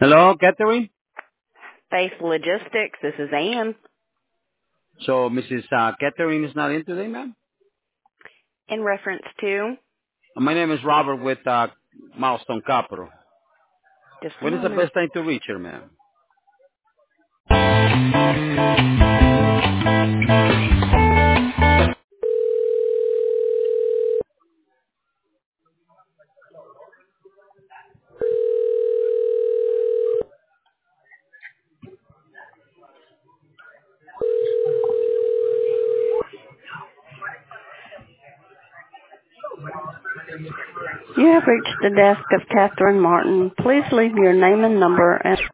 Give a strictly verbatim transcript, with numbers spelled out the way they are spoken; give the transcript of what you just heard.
Hello, Catherine. Faith Logistics. This is Ann. So Missus Uh, Catherine is not in today, ma'am? In reference to, Uh, My name is Robert with uh, Milestone Capital. just a When is the moment. best time to reach her, ma'am? You have reached the desk of Catherine Martin. Please leave your name and number and